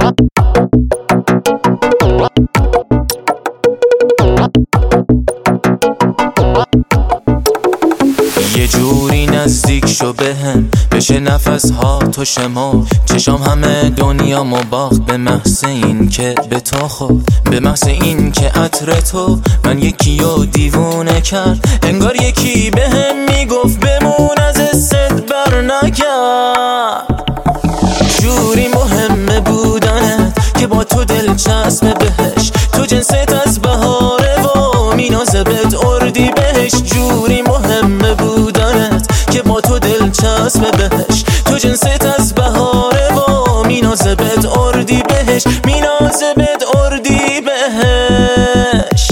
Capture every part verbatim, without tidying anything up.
یه جوری نزدیک شو بهم، بشه نفس ها تو شما چشام همه دنیا مباخت، به محض این که به تو خود، به محض این که عطر تو من یکی رو دیوونه کرد. انگار یکی بهم میگفت بمون از حست بر نگرد. جوری مهمه بودنت که با تو دلچسب بهش، تو جنست از بهاره و مینازبت اردی بهش. جوری مهمه بودنت که با تو دلچسب بهش، تو جنست از بهاره و مینازبت اردی بهش، مینازبت اردی بهش.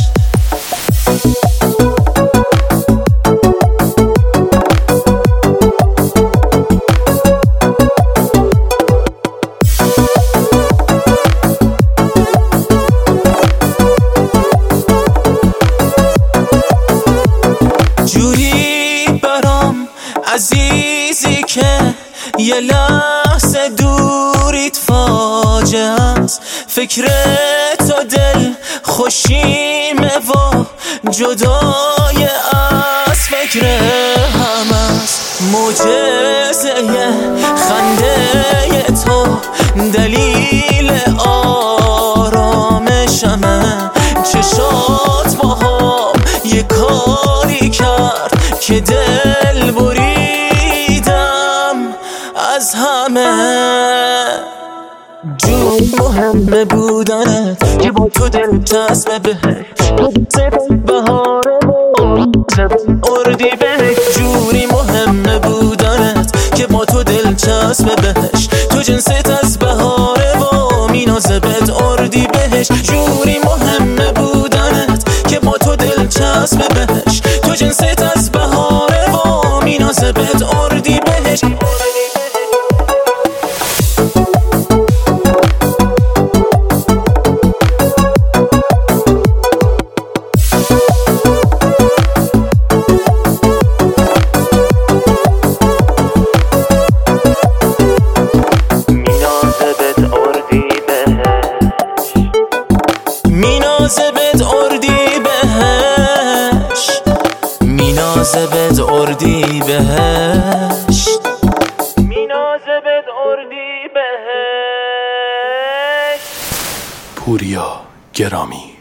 جوری برام عزیزی که یه لحظه دوریت فاجعه است، فکر تو دل خوشیمه و جدای از فکر هم است. معجزه خنده تو دلیل آرامشمه، چشات با هم یه کاری کرد که دل بریدم از همه. جون مهمه بودنت که با تو دلچسب بهش، تو دلچسب بهاره اردی بهش. جوری مهمه بودنت که با تو دلچسب بهش، تو جنست از بهاره و مینازبت اردی بهش. جوری مهمه بودنت که با تو دلچسب بهش، تو جنست از بهاره و مینازبت اردی بهش. مینازبت اردی بهش، مینازبت اردی بهش، مینازبت اردی بهش. پوریا گرامی.